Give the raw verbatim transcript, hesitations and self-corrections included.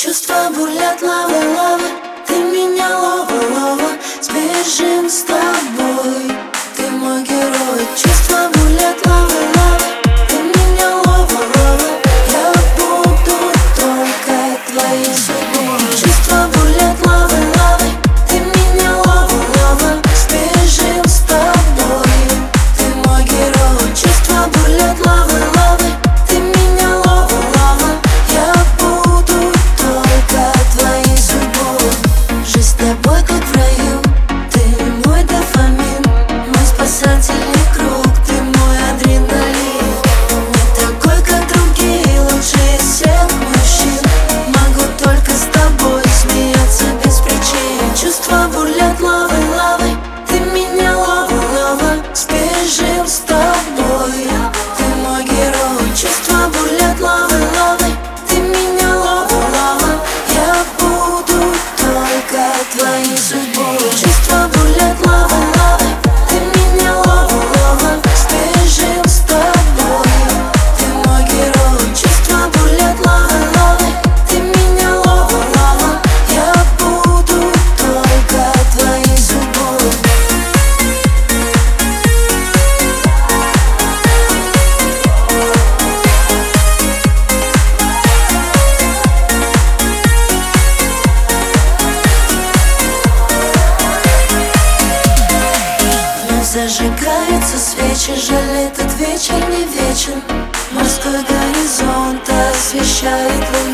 Чувства бурлят, лава, лава. Ты меня лова, лова. Сбежим с тобой. Ты мой герой. Чувства бурлят, лава, лава. Ты меня лова, лова. Я буду только твоей судьбой. Чувства бурлят, лава, лава. Ты меня лова, лова. Сбежим с тобой. Ты мой герой. Чувства бурлят, лава, лава. Ты меня лова, лава. Я буду только твоей судьбой. Жизнь с тобой как в раю. Ты мой дофамин, мой спасательный круг. Ты мой адреналин. Не такой, как другие, лучший из всех мужчин. Могу только с тобой смеяться без причин. Чувства бурлят лавой, лавой. Ты меня лова, лава. Сбежим с тобой. Ты мой герой. Чувства бурлят лавой, лавой. Ты меня лова, лава. Я буду только твоей судьбой. Чувства бурлят лавой, лавой. Ты меня лова, лава. Сбежим с тобой. Ты мой герой. Чувства бурлят лавой, лавой. Ты меня лова, лава. Я буду только твоей судьбой. Вновь зажигаются свечи, жаль, этот вечер не вечен. Морской горизонт освещает луна.